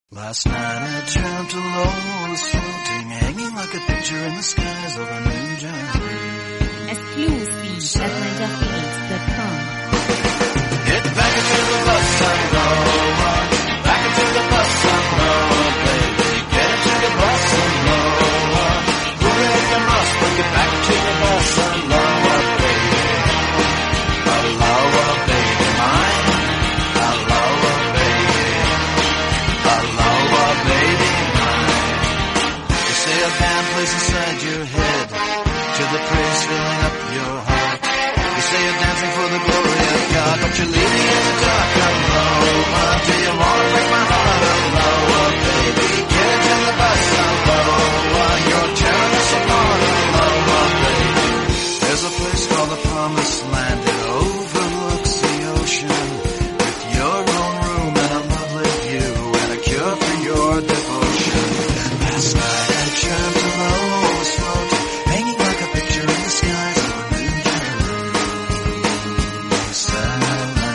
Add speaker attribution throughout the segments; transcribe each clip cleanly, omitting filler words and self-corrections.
Speaker 1: Last night I dreamt a was floating, hanging like a picture in the skies of a New Jersey.
Speaker 2: Exclusive at NinjaPhoenix.com.
Speaker 1: Get back into the bus and go on. Back into the bus and go on, baby. Get into the bus and go on. Move it if you must, but get back to the bus and go on, baby. Aloha, baby mine. Aloha, baby. Aloha, baby mine. You say a band plays inside your head, to the praise filling up your heart. You say you're dancing for the glory of God, but you're leaving in the dark. Aloha, do you wanna break my heart? Aloha, baby, get into the bus. Aloha, you're tearing us apart. Aloha, baby. There's a place called the Promised Land. It overlooks the ocean, with your own room and a lovely view, and a cure for your devotion. Last night I dreamt a was floating, hanging like a picture in the skies of a New Jerusalem.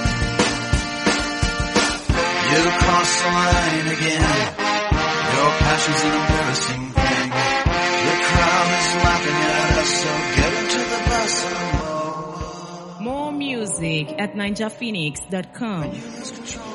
Speaker 1: You cross the line again. Your passion's an embarrassing thing. The crowd is laughing at us, so get into the bus.
Speaker 2: More music at NinjaPhoenix.com.
Speaker 1: You lose control.